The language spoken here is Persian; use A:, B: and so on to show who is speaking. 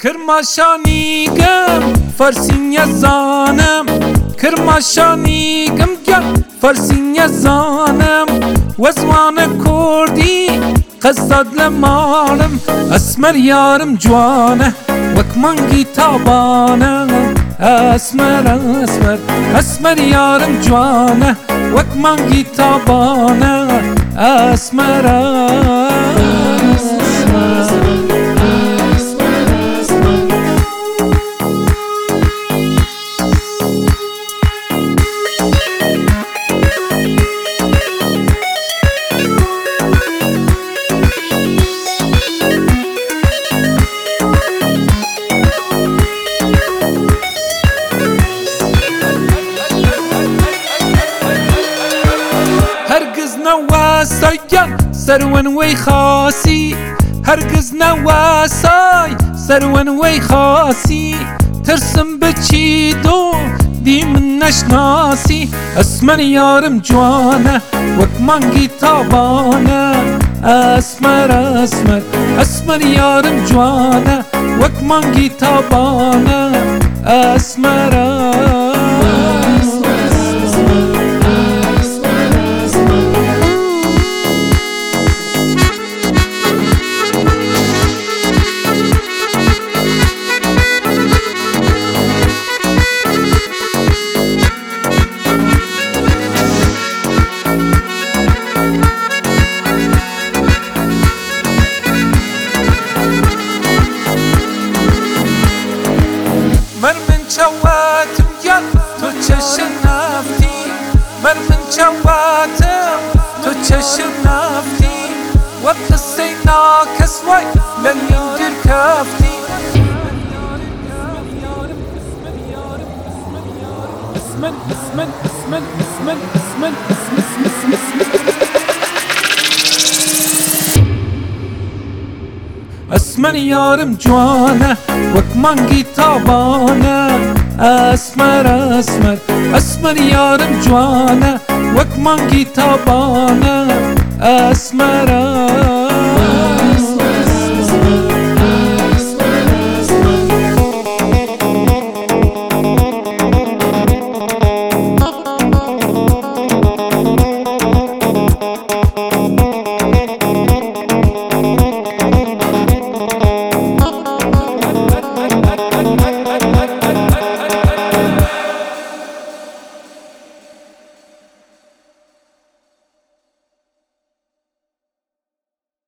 A: کرماشانیگم فرسینە زانم کرماشانیگم گەل فەرسینە زانم وەزوانە کوردی قەسەد لە ماڵم ئەسمەر یارم جوانە وەک مانگی تابانە ئەسمەر ئەسمەر ئەسمەر یارم جوانە وەک مانگی تابانە ئەسمەر سایگەل سەروەن وەی خاسی هەرگز نەواسای سەروەن وەی خاسی ترسم بچیت و دی من نەشناسی ئەسمەر یارم جوانە وەک مانگی تابانە ئەسمەر ئەسمەر ئەسمەر یارم جوانە وەک مانگی تابانە ئەسمەر چاواتم گەل تۆ چەشم نافتی من چاواتم تۆ چەشم نافتی وەک قسەی ناکەس وای لە نێودر کەفتی ئەسمەر یارم جوانە وەک مانگی تابانە ئەسمەر ئەسمەر ئەسمەر یارم جوانە وەک مانگی تابانە ئەسمەر